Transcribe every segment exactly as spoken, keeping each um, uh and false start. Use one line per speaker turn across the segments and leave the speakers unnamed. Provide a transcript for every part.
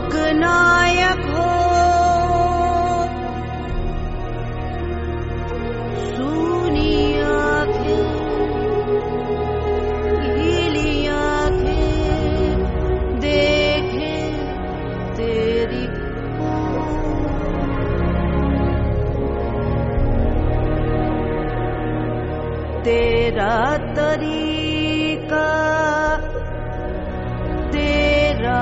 लोकनायक हो, सुनी आंखें, गीली आंखें देखे तेरी तेरा तरीका, तेरा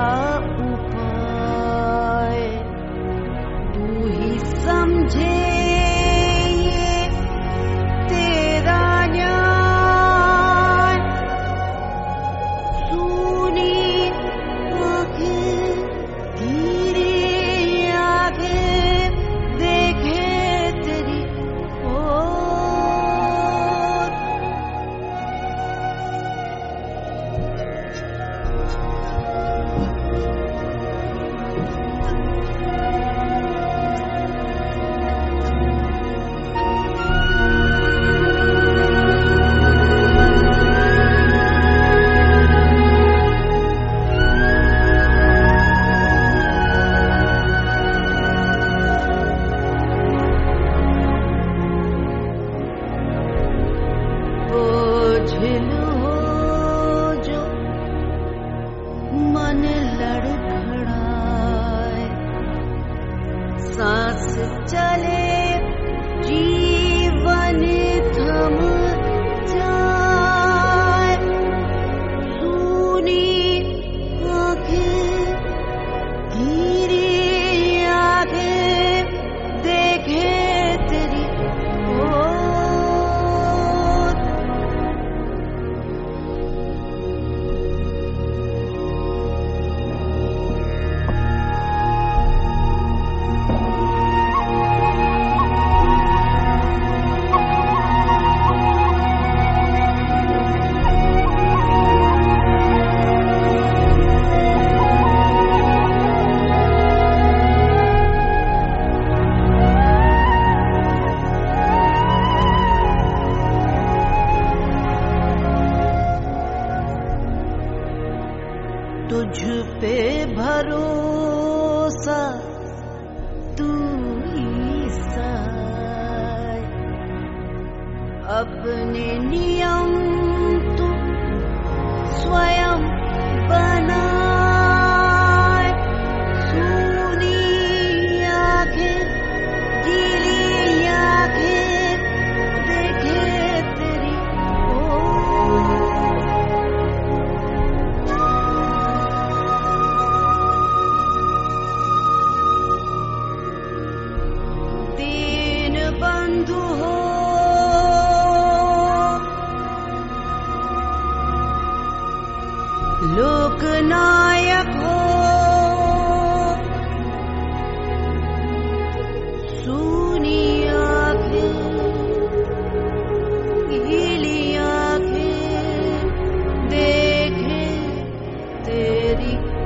उपाय, तू ही समझे ये तेरा न्याय। सुनी आंखें, धीरे आंखें देखे तेरी ओर। बोझिल हो जो मन लड़खड़ाए, सांस चले जीवन थम जाए। सुनी आंखें, धीरे आंखें देखे तेरी ओर। तुझ पे भरोसा तू ही सहाय, अपने नियम तू स्वयं बनाए। सुनी आंखें, गीली आंखें देखे तेरी ओर। दीन बंधु हो, लोकनायक हो, सुनी आंखें, गीली आंखें देखे तेरी